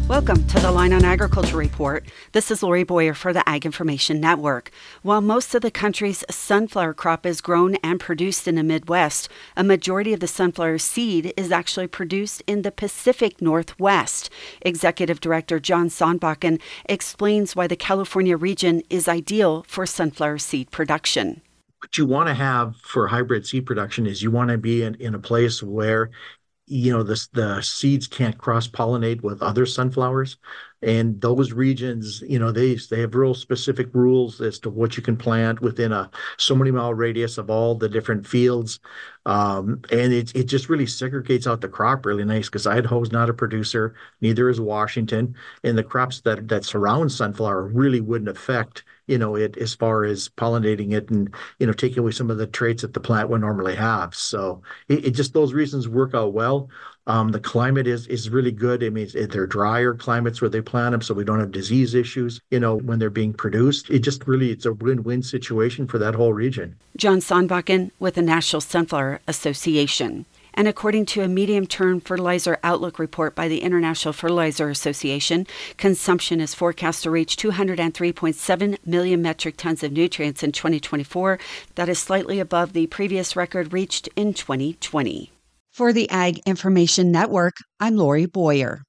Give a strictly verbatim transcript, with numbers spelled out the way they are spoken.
Welcome to the Line on Agriculture Report. This is Lori Boyer for the Ag Information Network. While most of the country's sunflower crop is grown and produced in the Midwest, a majority of the sunflower seed is actually produced in the Pacific Northwest. Executive Director John Sandbakken explains why the California region is ideal for sunflower seed production. What you want to have for hybrid seed production is you want to be in, in a place where you know the the seeds can't cross pollinate with other sunflowers, and those regions, you know they they have real specific rules as to what you can plant within a so many mile radius of all the different fields. Um, and it it just really segregates out the crop really nice, because Idaho is not a producer, neither is Washington, and the crops that that surround sunflower really wouldn't affect you know it as far as pollinating it, and you know taking away some of the traits that the plant would normally have. So it, it just those reasons work out well. Um, the climate is is really good. I mean, it, they're drier climates where they plant them, so we don't have disease issues. You know, when they're being produced, it just really it's a win-win situation for that whole region. John Sandbakken with the National Sunflower Association. And according to a medium-term fertilizer outlook report by the International Fertilizer Association, consumption is forecast to reach two hundred three point seven million metric tons of nutrients in twenty twenty-four. That is slightly above the previous record reached in twenty twenty. For the Ag Information Network, I'm Lori Boyer.